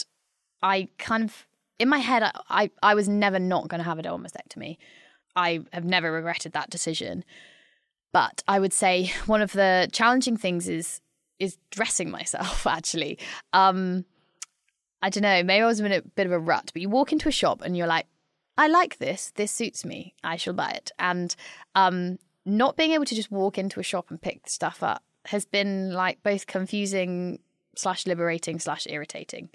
I kind of, in my head, I, I, I was never not going to have a double mastectomy. I have never regretted that decision. But I would say one of the challenging things is is dressing myself, actually. Um, I don't know, maybe I was in a bit of a rut, but you walk into a shop and you're like, I like this, this suits me, I shall buy it. And um, not being able to just walk into a shop and pick stuff up has been like both confusing slash liberating slash irritating,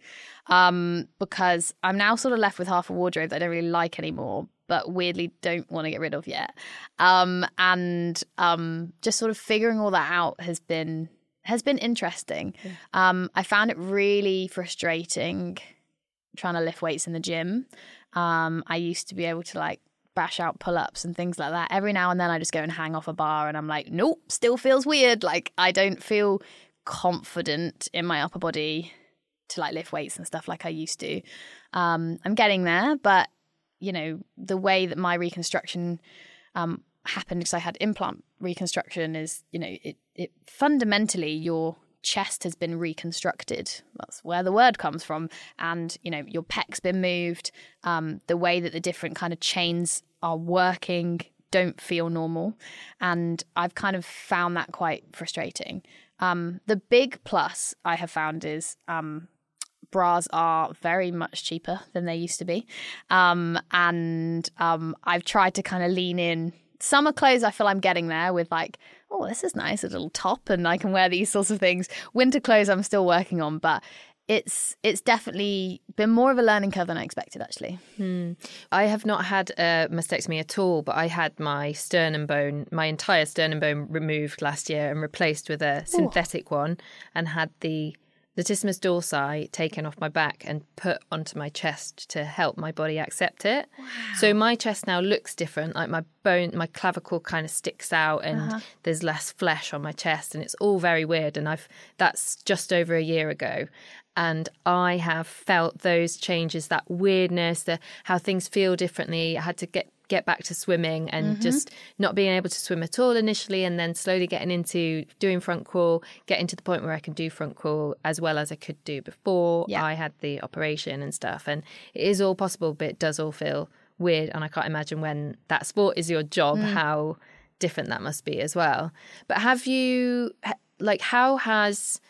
um, because I'm now sort of left with half a wardrobe that I don't really like anymore, but weirdly don't want to get rid of yet. Um, and um, just sort of figuring all that out has been has been interesting. Yeah. Um, I found it really frustrating trying to lift weights in the gym. Um, I used to be able to like bash out pull-ups and things like that. Every now and then I just go and hang off a bar and I'm like, nope, still feels weird. Like I don't feel confident in my upper body to like lift weights and stuff like I used to. Um, I'm getting there, but you know, the way that my reconstruction um, happened, because I had implant reconstruction, is, you know, it, it fundamentally your chest has been reconstructed. That's where the word comes from. And, you know, your pec's been moved. Um, the way that the different kind of chains are working don't feel normal. And I've kind of found that quite frustrating. Um, the big plus I have found is um, bras are very much cheaper than they used to be. Um, and um, I've tried to kind of lean in. Summer clothes, I feel I'm getting there with like, oh, this is nice, a little top, and I can wear these sorts of things. Winter clothes I'm still working on, but it's it's definitely been more of a learning curve than I expected, actually. Hmm. I have not had a mastectomy at all, but I had my sternum bone, my entire sternum bone removed last year and replaced with a synthetic Ooh. one, and had the latissimus dorsi taken off my back and put onto my chest to help my body accept it. Wow. So my chest now looks different. Like my bone, my clavicle kind of sticks out, and uh-huh. there's less flesh on my chest, and it's all very weird. And I've that's just over a year ago. And I have felt those changes, that weirdness, the how things feel differently. I had to get get back to swimming and mm-hmm. just not being able to swim at all initially, and then slowly getting into doing front crawl, getting to the point where I can do front crawl as well as I could do before yeah. I had the operation and stuff. And it is all possible, but it does all feel weird. And I can't imagine when that sport is your job, mm. how different that must be as well. But have you, like, how has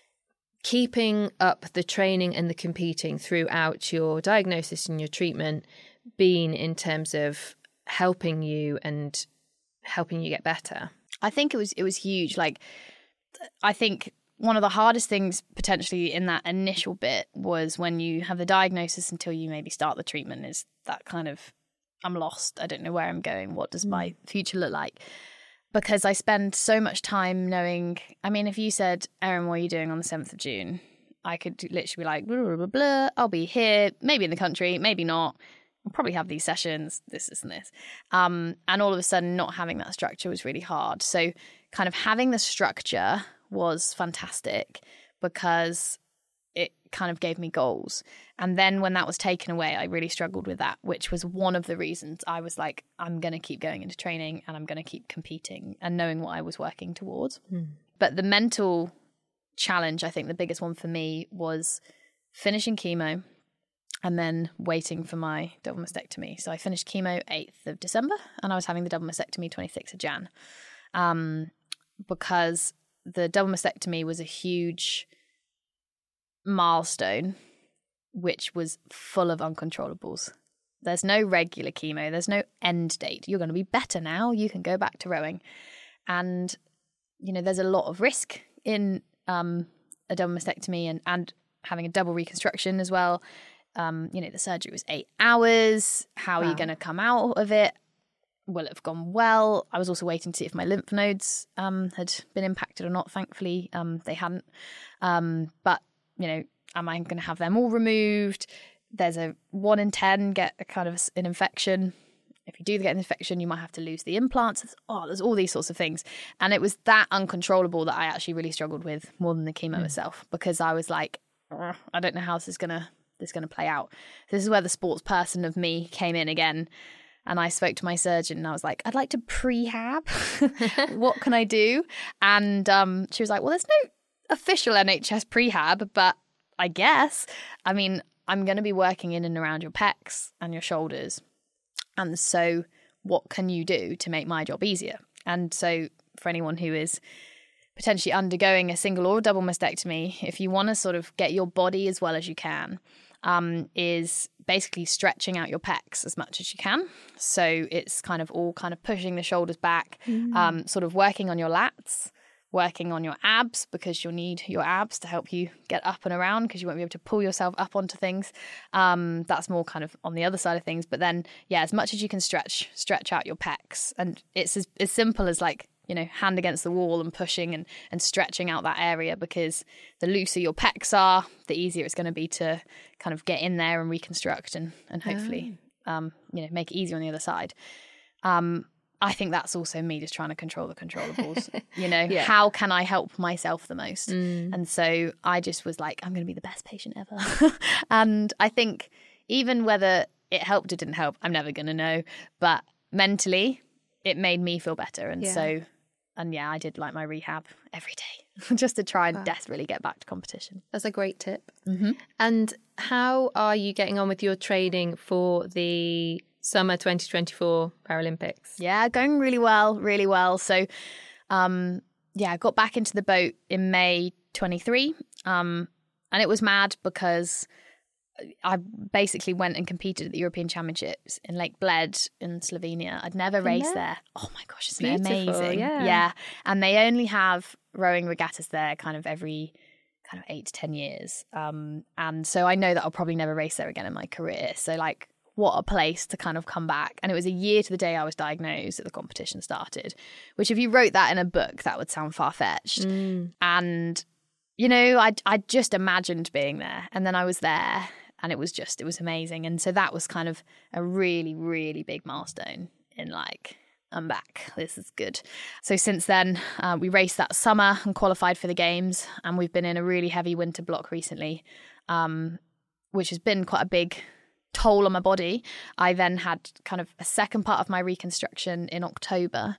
keeping up the training and the competing throughout your diagnosis and your treatment been in terms of helping you and helping you get better? I think it was it was huge. Like, I think one of the hardest things potentially in that initial bit was when you have the diagnosis until you maybe start the treatment, is that kind of, I'm lost. I don't know where I'm going. What does my future look like? Because I spend so much time knowing, I mean, if you said, Erin, what are you doing on the seventh of June? I could literally be like, blah, blah, blah, blah. I'll be here, maybe in the country, maybe not. I'll probably have these sessions, this, this, and this. Um, and all of a sudden, not having that structure was really hard. So kind of having the structure was fantastic because it kind of gave me goals. And then when that was taken away, I really struggled with that, which was one of the reasons I was like, I'm going to keep going into training and I'm going to keep competing and knowing what I was working towards. Hmm. But the mental challenge, I think the biggest one for me was finishing chemo and then waiting for my double mastectomy. So I finished chemo eighth of December and I was having the double mastectomy twenty-sixth of Jan. Um, because the double mastectomy was a huge milestone, which was full of uncontrollables. There's no regular chemo. There's no end date. You're going to be better now. You can go back to rowing. And, you know, there's a lot of risk in um, a double mastectomy and, and having a double reconstruction as well. Um, you know, the surgery was eight hours. How wow. are you going to come out of it? Will it have gone well? I was also waiting to see if my lymph nodes um, had been impacted or not. Thankfully, um, they hadn't. Um, but, you know, am I going to have them all removed? There's a one in ten get a kind of an infection. If you do get an infection, you might have to lose the implants. Oh, there's all these sorts of things. And it was that uncontrollable that I actually really struggled with more than the chemo mm. itself, because I was like, I don't know how this is going to this is going to play out. This is where the sports person of me came in again. and I spoke to my surgeon and I was like, I'd like to prehab. What can I do? And um, she was like, well, there's no official N H S prehab, but I guess, I mean, I'm going to be working in and around your pecs and your shoulders. And so what can you do to make my job easier? And so for anyone who is potentially undergoing a single or double mastectomy, if you want to sort of get your body as well as you can, um, is basically stretching out your pecs as much as you can. So it's kind of all kind of pushing the shoulders back, mm. um, sort of working on your lats, working on your abs, because you'll need your abs to help you get up and around, because you won't be able to pull yourself up onto things. Um, that's more kind of on the other side of things. But then, yeah, as much as you can stretch, stretch out your pecs. And it's as, as simple as like, you know, hand against the wall and pushing and, and stretching out that area, because the looser your pecs are, the easier it's going to be to kind of get in there and reconstruct and, and hopefully, oh. um, you know, make it easier on the other side. Um, I think that's also me just trying to control the controllables. You know, yeah. How can I help myself the most? Mm. And so I just was like, I'm going to be the best patient ever. And I think even whether it helped or didn't help, I'm never going to know. But mentally, it made me feel better. And yeah. so, and yeah, I did like my rehab every day just to try and wow. desperately get back to competition. That's a great tip. Mm-hmm. And how are you getting on with your training for the Summer twenty twenty-four Paralympics? Yeah, going really well, really well. So, um, yeah, I got back into the boat in May twenty-three. Um, and it was mad because I basically went and competed at the European Championships in Lake Bled in Slovenia. I'd never raced there. Oh my gosh, it's amazing. Yeah. yeah. And they only have rowing regattas there kind of every kind of eight to ten years. Um, and so I know that I'll probably never race there again in my career. So like, what a place to kind of come back. And it was a year to the day I was diagnosed that the competition started, which if you wrote that in a book, that would sound far-fetched. Mm. And, you know, I I just imagined being there. And then I was there and it was just, it was amazing. And so that was kind of a really, really big milestone in like, I'm back. This is good. So since then, uh, we raced that summer and qualified for the games. And we've been in a really heavy winter block recently, um, which has been quite a big toll on my body. I then had kind of a second part of my reconstruction in October.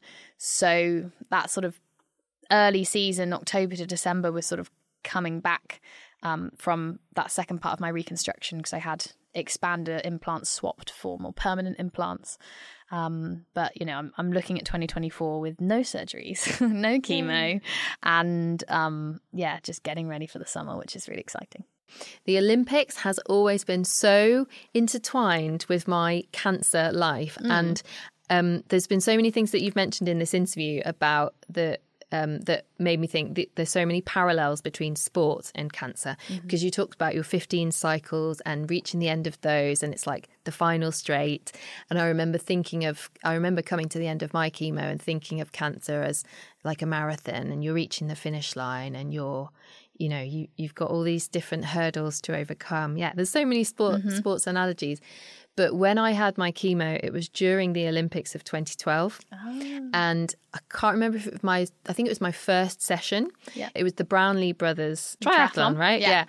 So that sort of early season, October to December, was sort of coming back um, from that second part of my reconstruction, because I had expander implants swapped for more permanent implants. Um, but, you know, I'm, I'm looking at twenty twenty-four with no surgeries, no chemo, and um, yeah, just getting ready for the summer, which is really exciting. The Olympics has always been so intertwined with my cancer life. Mm. And um, there's been so many things that you've mentioned in this interview about the um, that made me think that there's so many parallels between sport and cancer, mm-hmm. because you talked about your fifteen cycles and reaching the end of those, and it's like the final straight. And I remember thinking of, I remember coming to the end of my chemo and thinking of cancer as like a marathon, and you're reaching the finish line and you're, you know, you, you've got all these different hurdles to overcome. Yeah, there's so many sport, mm-hmm. sports analogies. But when I had my chemo, it was during the Olympics of twenty twelve. Oh. And I can't remember if it was my, I think it was my first session. Yeah. It was the Brownlee brothers triathlon, triathlon right? Yeah. yeah.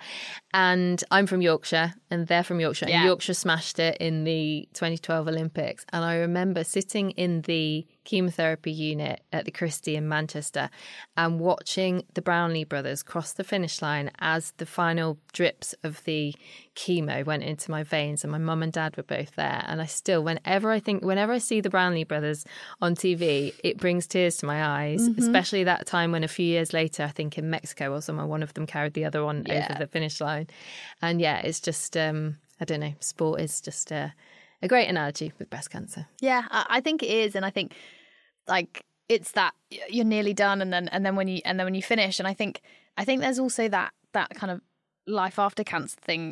And I'm from Yorkshire and they're from Yorkshire. Yeah. And Yorkshire smashed it in the twenty twelve Olympics. And I remember sitting in the chemotherapy unit at the Christie in Manchester and watching the Brownlee brothers cross the finish line as the final drips of the chemo went into my veins, and my mum and dad were both there. And I still, whenever I think, whenever I see the Brownlee brothers on T V, it brings tears to my eyes, mm-hmm. especially that time when a few years later, I think in Mexico or somewhere, one of them carried the other one yeah. over the finish line. And yeah, it's just, um, I don't know, sport is just a, a great analogy with breast cancer. Yeah, I think it is. And I think like it's that you're nearly done, and then and then when you and then when you finish, and I think I think there's also that that kind of life after cancer thing.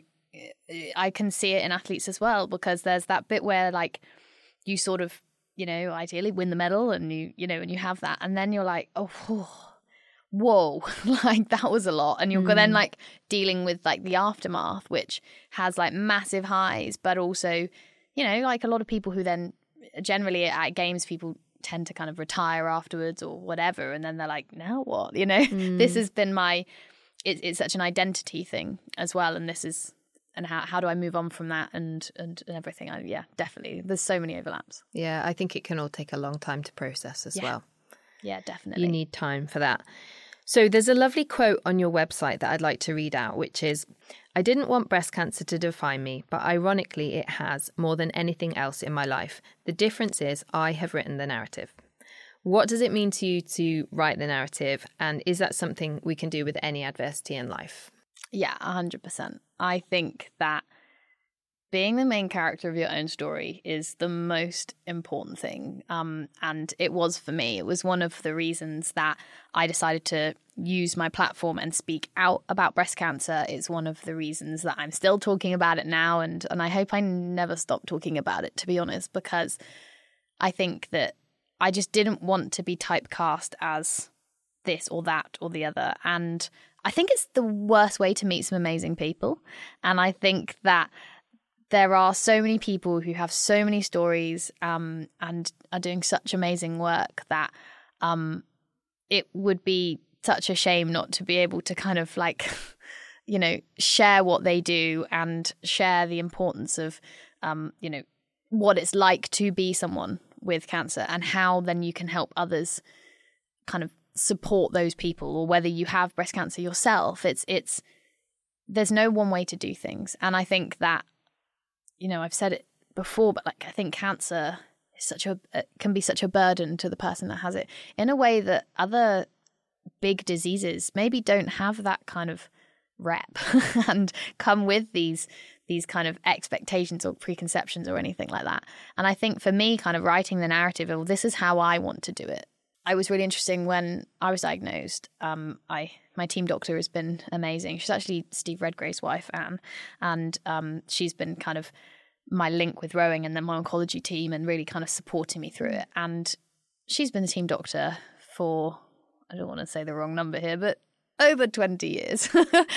I can see it in athletes as well, because there's that bit where like you sort of, you know, ideally win the medal, and you you know, and you have that, and then you're like, oh, oh whoa, like that was a lot, and you're mm. then like dealing with like the aftermath, which has like massive highs, but also, you know, like a lot of people who then generally at games, people tend to kind of retire afterwards or whatever, and then they're like, now what, you know? mm. This has been my it, it's such an identity thing as well, and this is and how, how do I move on from that and, and, and everything. I, yeah, definitely. There's so many overlaps. Yeah, I think it can all take a long time to process as yeah. well. Yeah, definitely. You need time for that. So there's a lovely quote on your website that I'd like to read out, which is, "I didn't want breast cancer to define me, but ironically it has more than anything else in my life. The difference is I have written the narrative." What does it mean to you to write the narrative? And is that something we can do with any adversity in life? Yeah, one hundred percent. I think that being the main character of your own story is the most important thing. Um, and it was for me. It was one of the reasons that I decided to use my platform and speak out about breast cancer. It's one of the reasons that I'm still talking about it now. And, and I hope I never stop talking about it, to be honest, because I think that I just didn't want to be typecast as this or that or the other. And I think it's the worst way to meet some amazing people. And I think that there are so many people who have so many stories um, and are doing such amazing work that um, it would be such a shame not to be able to kind of like, you know, share what they do and share the importance of, um, you know, what it's like to be someone with cancer and how then you can help others kind of support those people, or whether you have breast cancer yourself. It's, it's, there's no one way to do things. And I think that, you know, I've said it before, but like I think cancer is such a it can be such a burden to the person that has it in a way that other big diseases maybe don't have that kind of rep and come with these these kind of expectations or preconceptions or anything like that. And I think for me, kind of writing the narrative of this is how I want to do it. I was really interesting when I was diagnosed. Um, I my team doctor has been amazing. She's actually Steve Redgrave's wife, Anne, and um, she's been kind of my link with rowing and then my oncology team and really kind of supporting me through it. And she's been the team doctor for, I don't want to say the wrong number here, but over twenty years.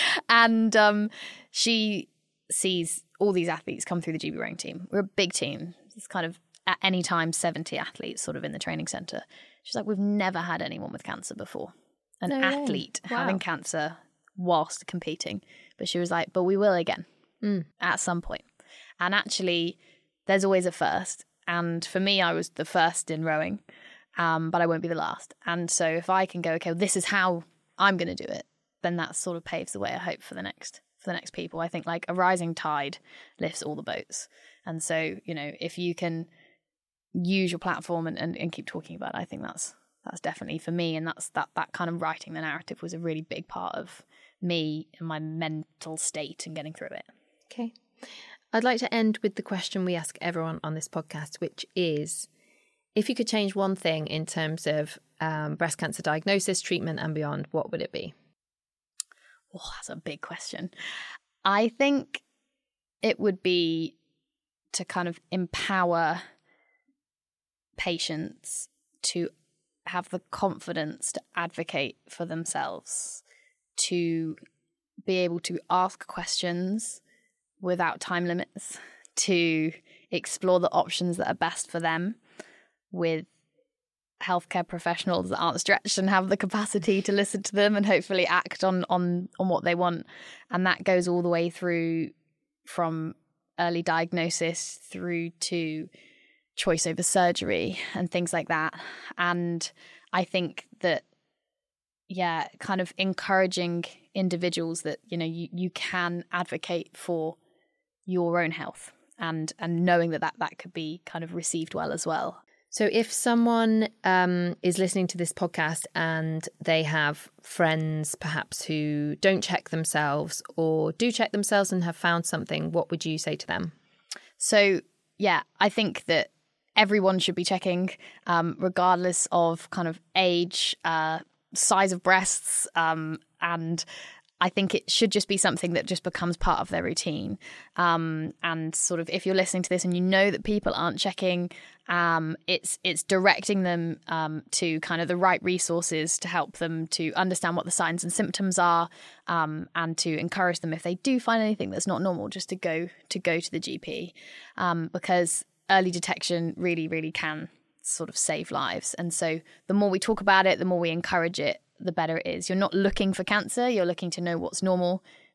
And um, she sees all these athletes come through the G B rowing team. We're a big team. It's kind of at any time seventy athletes sort of in the training centre. She's like, we've never had anyone with cancer before. An No athlete wow. having cancer whilst competing. But she was like, but we will again mm. at some point. And actually, there's always a first. And for me, I was the first in rowing, um, but I won't be the last. And so if I can go, okay, well, this is how I'm going to do it, then that sort of paves the way, I hope, for the next for the next people. I think like a rising tide lifts all the boats. And so, you know, if you can use your platform and, and, and keep talking about it, I think that's that's definitely for me. And that's that that kind of writing the narrative was a really big part of me and my mental state and getting through it. Okay. I'd like to end with the question we ask everyone on this podcast, which is, if you could change one thing in terms of um, breast cancer diagnosis, treatment and beyond, what would it be? Oh, that's a big question. I think it would be to kind of empower patients to have the confidence to advocate for themselves, to be able to ask questions without time limits, to explore the options that are best for them with healthcare professionals that aren't stretched and have the capacity to listen to them and hopefully act on on on what they want. And that goes all the way through from early diagnosis through to choice over surgery and things like that. And I think that, yeah, kind of encouraging individuals that, you know, you, you can advocate for your own health and and knowing that, that that could be kind of received well as well. So if someone um, is listening to this podcast and they have friends perhaps who don't check themselves or do check themselves and have found something, what would you say to them? So, yeah, I think that everyone should be checking, um, regardless of kind of age, uh, size of breasts, um, and I think it should just be something that just becomes part of their routine. Um, and sort of if you're listening to this and you know that people aren't checking, um, it's it's directing them um, to kind of the right resources to help them to understand what the signs and symptoms are, um, and to encourage them if they do find anything that's not normal, just to go to go to the G P, um, because early detection really, really can sort of save lives. And so the more we talk about it, the more we encourage it, the better it is. You're not looking for cancer, you're looking to know what's normal.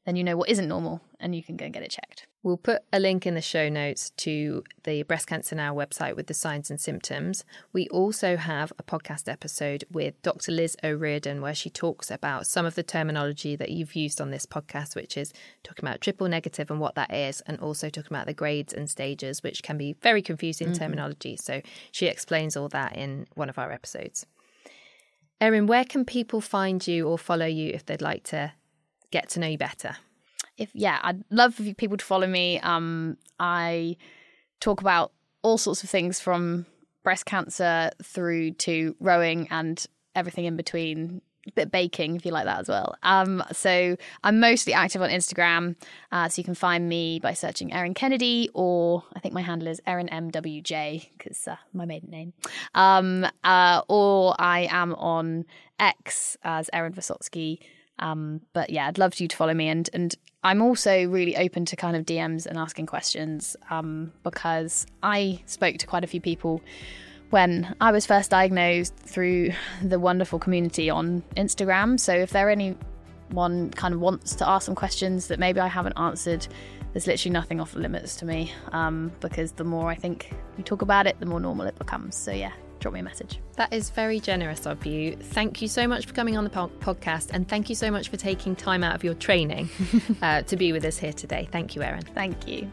then you know what isn't normal and you can go and get it checked. We'll put a link in the show notes to the Breast Cancer Now website with the signs and symptoms. We also have a podcast episode with Doctor Liz O'Riordan where she talks about some of the terminology that you've used on this podcast, which is talking about triple negative and what that is, and also talking about the grades and stages, which can be very confusing mm-hmm. terminology. So she explains all that in one of our episodes. Erin, where can people find you or follow you if they'd like to get to know you better? If yeah, I'd love for people to follow me. Um, I talk about all sorts of things from breast cancer through to rowing and everything in between. A bit of baking, if you like that as well. Um, so I'm mostly active on Instagram. Uh, so you can find me by searching Erin Kennedy, or I think my handle is Erin M W J because uh, my maiden name. Um, uh, or I am on X as Erin Vysotsky. Um, but yeah, I'd love for you to follow me. And, and I'm also really open to kind of D Ms and asking questions um, because I spoke to quite a few people when I was first diagnosed through the wonderful community on Instagram. So if there anyone kind of wants to ask some questions that maybe I haven't answered, there's literally nothing off limits to me um, because the more I think we talk about it, the more normal it becomes. So yeah, drop me a message. That is very generous of you. Thank you so much for coming on the po- podcast and thank you so much for taking time out of your training uh, to be with us here today. Thank you, Erin. Thank you.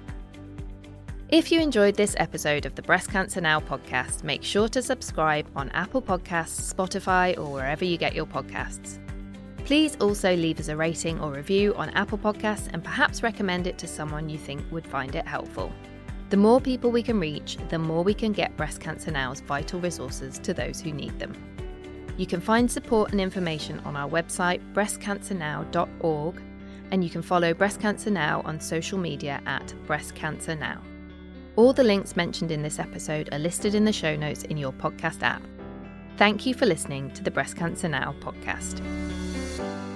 If you enjoyed this episode of the Breast Cancer Now podcast, make sure to subscribe on Apple Podcasts, Spotify, or wherever you get your podcasts. Please also leave us a rating or review on Apple Podcasts and perhaps recommend it to someone you think would find it helpful. The more people we can reach, the more we can get Breast Cancer Now's vital resources to those who need them. You can find support and information on our website, breast cancer now dot org, and you can follow Breast Cancer Now on social media at Breast Cancer Now. All the links mentioned in this episode are listed in the show notes in your podcast app. Thank you for listening to the Breast Cancer Now podcast.